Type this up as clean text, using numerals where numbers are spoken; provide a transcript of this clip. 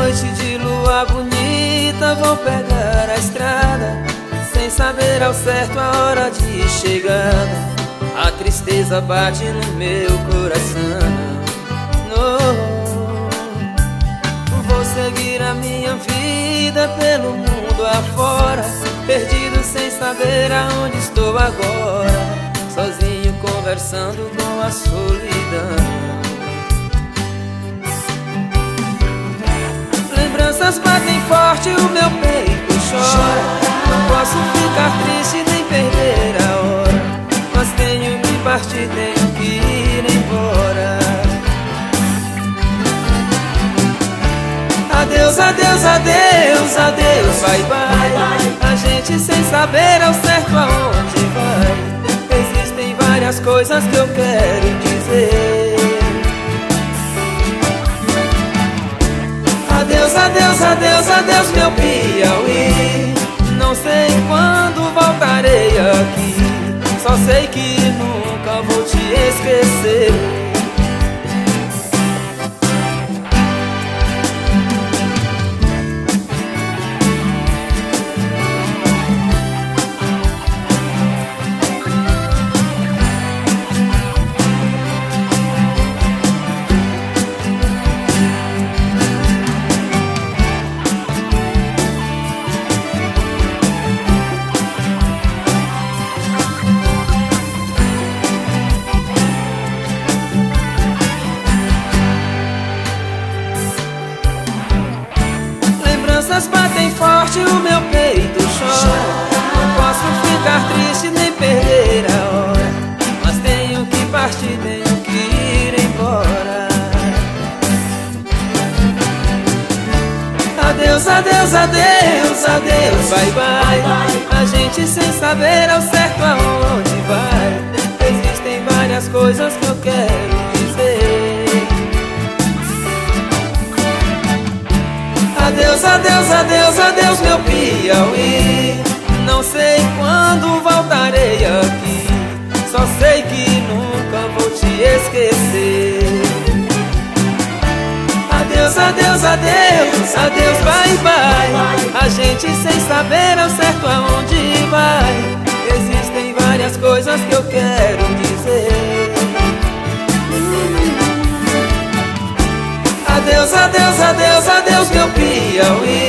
noite de lua bonita, vou pegar a estrada, sem saber ao certo a hora de chegada. A tristeza bate no meu coração. Vou seguir a minha vida pelo mundo afora, perdido sem saber aonde estou agora, sozinho conversando com a solidão. Lembranças batem forte, o meu peito chora. Não posso ficar triste nem perder a hora, mas tenho que partir, tenho que ir embora. Adeus, adeus, adeus, adeus, bye, bye. A gente sem saber ao certo aonde vai. Existem várias coisas que eu quero dizer. Adeus, adeus, adeus, adeus, meu Piauí. Não sei quando voltarei aqui, só sei que nunca vou te esquecer. Lembranças batem forte, o meu peito chora. Não posso ficar triste nem perder a hora, mas tenho que partir, tenho que ir embora. Adeus, adeus, adeus, adeus, bye, bye. A gente sem saber ao certo aonde vai. Existem várias coisas que eu quero dizer. Adeus, adeus, adeus, adeus, meu Piauí. Não sei quando voltarei aqui, só sei que nunca vou te esquecer. Adeus, adeus, adeus, adeus, bye, bye. A gente sem saber ao certo aonde vai. Existem várias coisas que eu quero dizer. Adeus, adeus, adeus, adeus, meu Piauí.